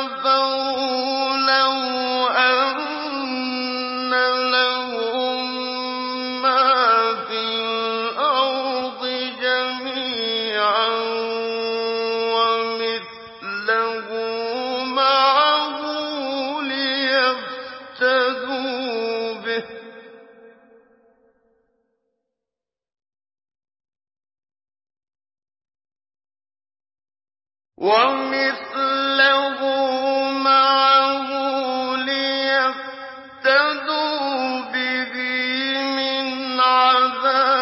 كَفَرُوا لَوْ أَنَّ لَهُم مَّا فِي الْأَرْضِ جَمِيعًا وَمِثْلَهُ مَعَهُ لِيَفْتَدُوا بِهِ مِنْ عَذَابِ